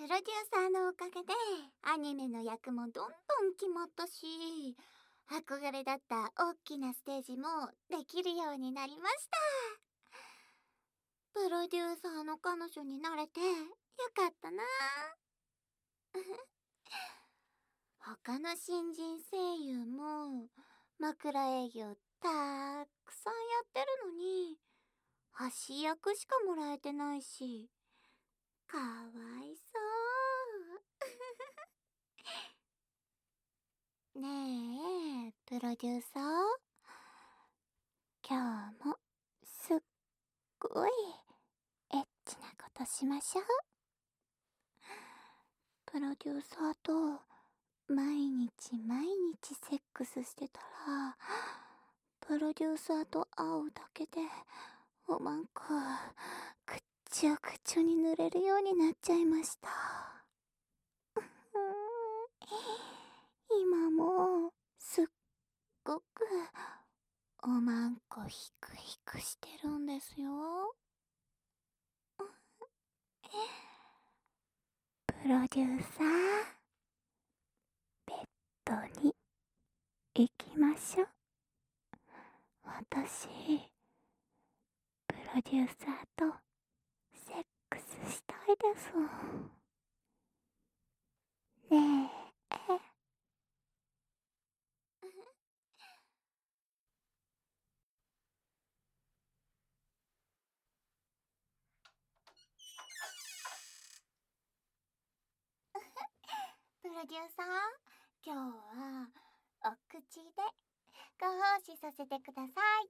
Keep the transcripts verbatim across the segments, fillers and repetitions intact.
プロデューサーのおかげでアニメの役もどんどん決まったし、憧れだった大きなステージもできるようになりました。プロデューサーの彼女になれてよかったな。他の新人声優も枕営業たくさんやってるのに端役しかもらえてないし、かわいそう。ねえプロデューサー、今日もすっごいエッチなことしましょう。プロデューサーと毎日毎日セックスしてたら、プロデューサーと会うだけでおまんこくっちょくちょに濡れるようになっちゃいました。今もすっごくおまんこひくひくしてるんですよ。プロデューサー、ベッドに行きましょう。私、プロデューサーとセックスしたいです。ねえ。プロデューサー、今日はお口でご奉仕させてください。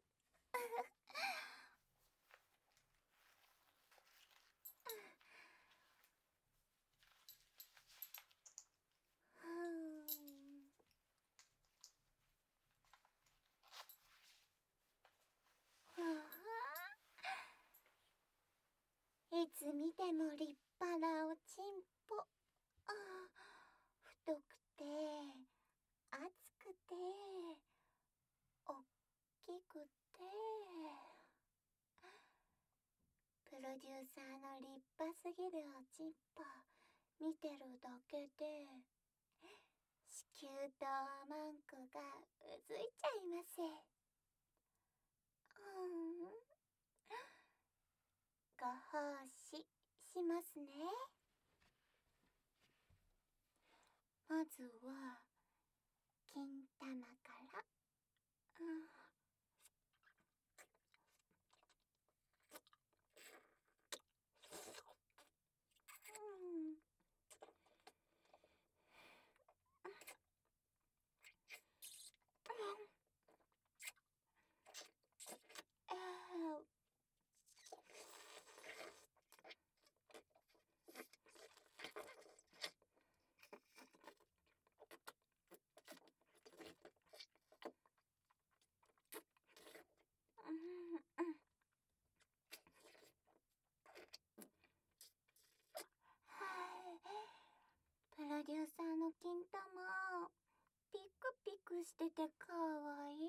いつ見ても立派なおちんぽ。太くて厚くておっきくて、プロデューサーの立派すぎるおちんぽ見てるだけで子宮とおまんこがうずいちゃいます。うん、ご奉仕しますね。まずは金玉から。うん、うんプロデューサーの金玉ピクピクしててかわいいです。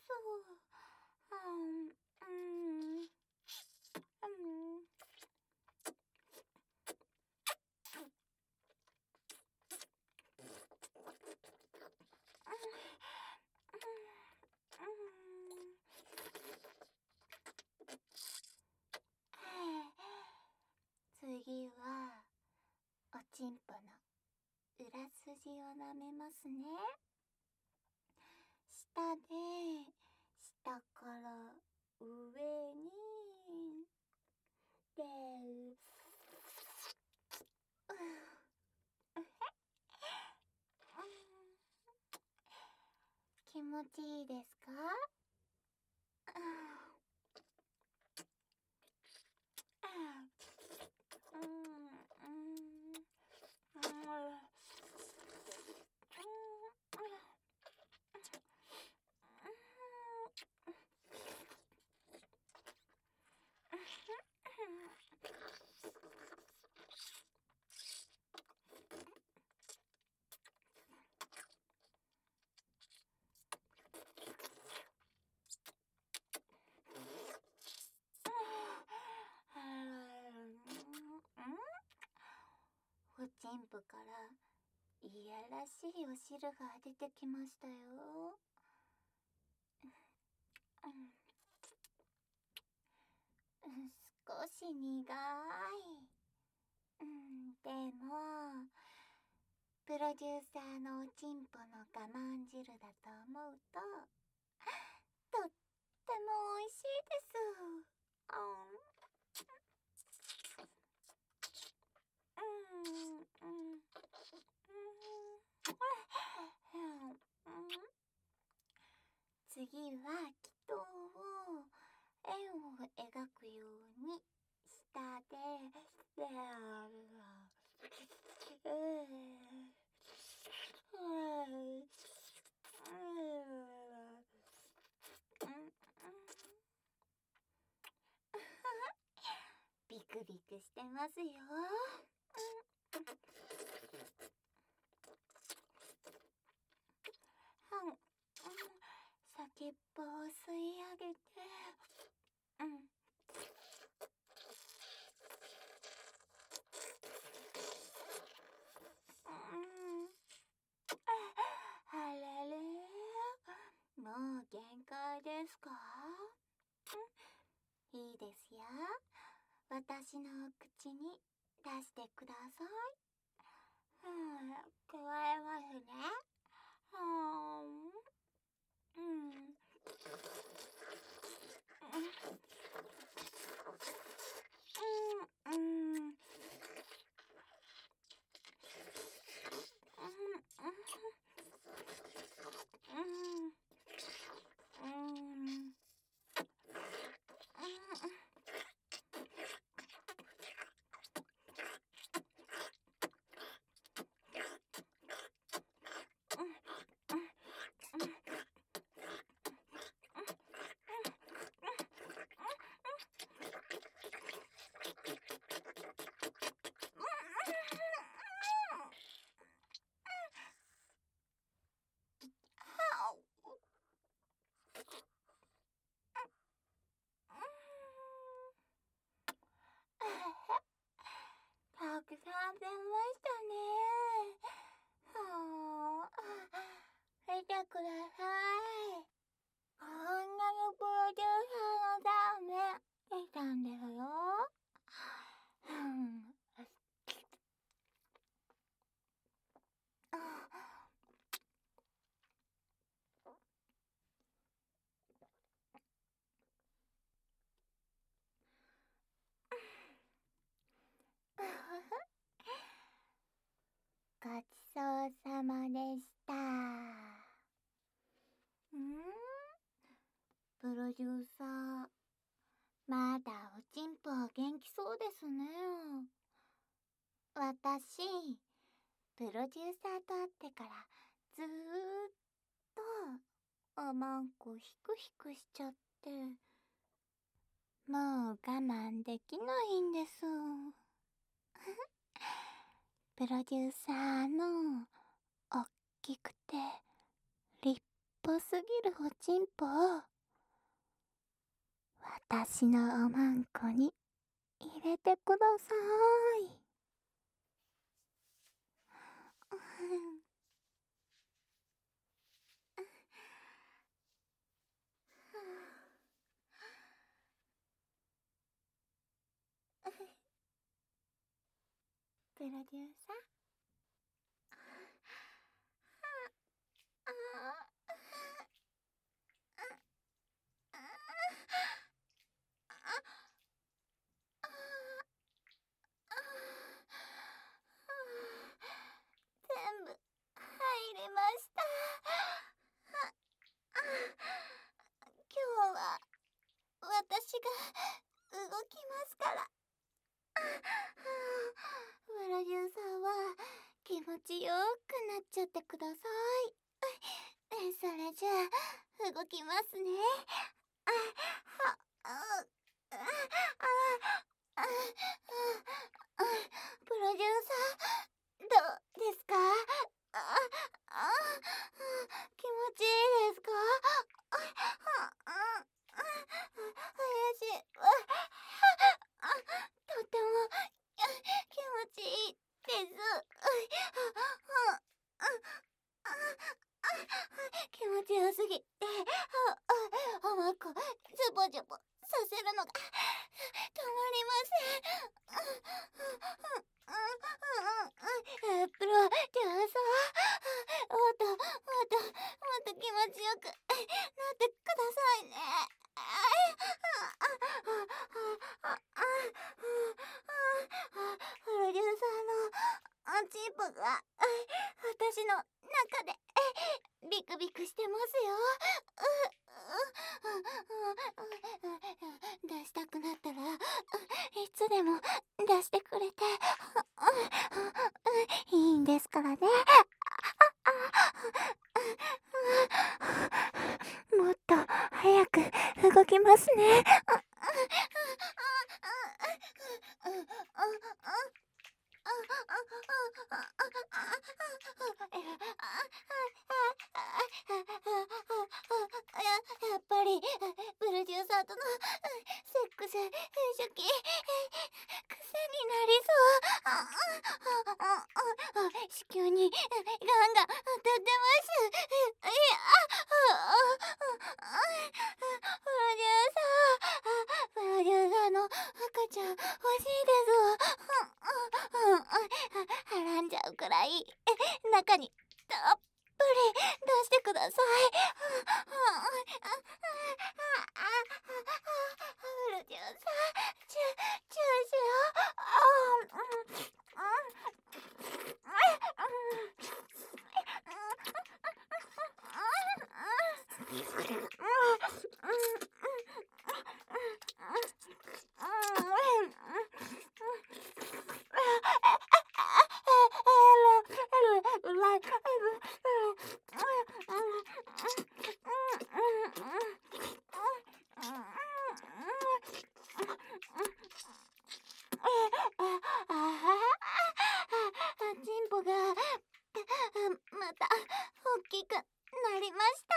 うんうんうん次はおちんぽの裏筋を舐めますね。下で下から上にで、気持ちいいですか？ ンプからいやらしいお汁が出てきましたよ。うん、少し苦い。うん、でもプロデューサーのおちんぽの我慢汁だと思うととっても美味しいです。うんうんうん次は祈祷を円を描くように下でであるビクビクしてますよ。先っぽを吸い上げて、うんうんあれれ、もう限界ですか？いいですよ。私の口に出してください。うん、加えますね。はーん。うん。うん。うん。うん。うん。たくさん出ましたね。はあ、見てください。こんなにプロデューサーのダメ出たんですよ。うん。ごちそうさまでした。ん？プロデューサー、まだおちんぽは元気そうですね。私、プロデューサーと会ってからずーっとおまんこひくひくしちゃって、もう我慢できないんです。プロデューサーのおっきくて立派すぎるおちんぽを私のおまんこに入れてください。プロデューサー、全部入りました。今日は私が動きますから。プロデューサーは気持ちよくなっちゃってください。それじゃあ動きますね。プロデューサー、どうですか？気持ちいいですか？怪しい。とっても気持ちいいです。 せん。プロデューサー、もっともっともっと気持ちよくなってくださいね。プロデューサーのチンポが私の中でビクビクしてますよ。出したくなったらいつでも出してくれていいんですからね。もっと早く動きますね。やっぱりプロデューサーとのセックス初期癖になりそう。子宮にガンガン当たってます。いや、プロデューサープロデューサーの赤ちゃん欲しいです。はらんじゃうくらい中にたっぷり出してください。プロデューサー、チュチューしよチンポがまた大きくなりました。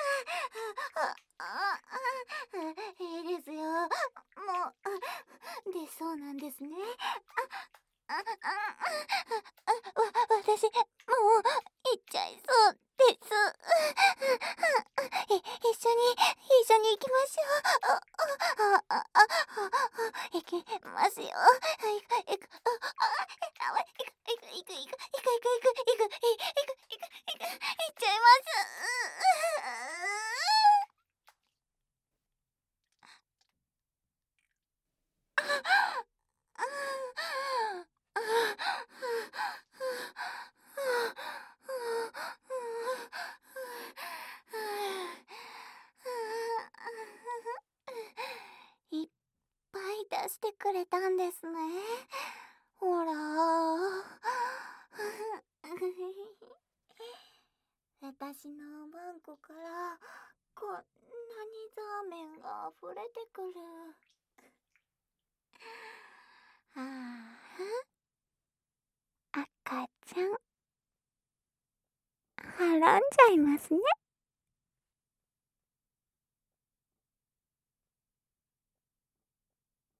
いいですよ。もう出そうなんですね。あああわ私もう行っちゃいそうです。い一緒に一緒に行きましょう。ああああ行きますよ。行く行くああ行く行く行く行く行く行く行く行く行く行く行く行っちゃいます。いっぱい出してくれたんですね。ほら私のおばんこからこんなにザーメンが溢れてくる。ああ、赤ちゃんはらんじゃいますね。